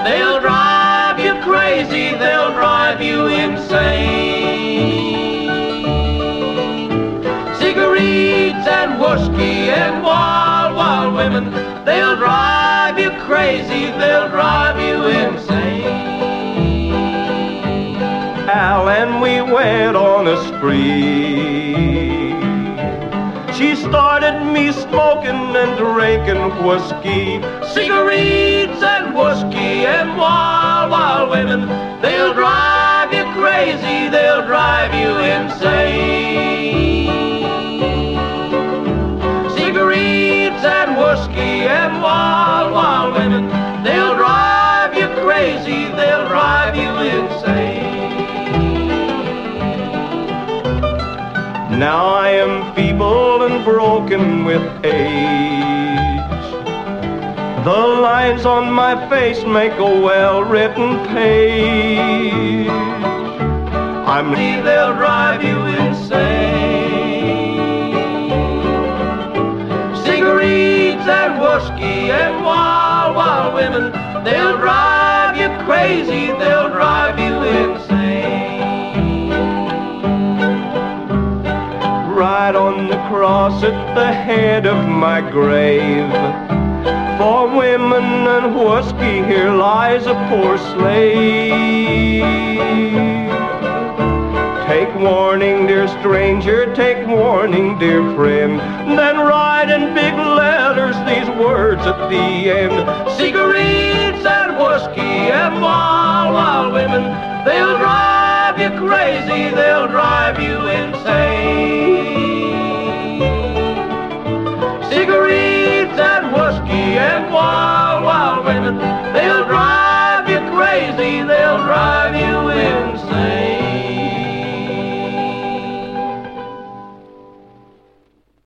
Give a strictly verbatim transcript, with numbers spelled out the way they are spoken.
they'll drive you crazy, they'll drive you insane. Cigarettes and whiskey and wild, wild women, they'll drive you crazy, they'll drive you insane. Al and we went on a spree. She started me smoking and drinking whiskey. Cigarettes and whiskey and wild, wild women, they'll drive you crazy, they'll drive you insane. Cigarettes and whiskey and wild, wild women, they'll drive you crazy, they'll drive you insane. Now I am feeble and broken with age. The lines on my face make a well-written page. I'm they'll drive you insane. Cigarettes and whiskey and wild, wild women, they'll drive you crazy, they'll drive you insane. Right on the cross at the head of my grave, for women and whiskey here lies a poor slave. Take warning, dear stranger, take warning, dear friend, then write in big letters these words at the end. Cigarettes and whiskey and wild, wild women, they'll drive you crazy, they'll drive you insane.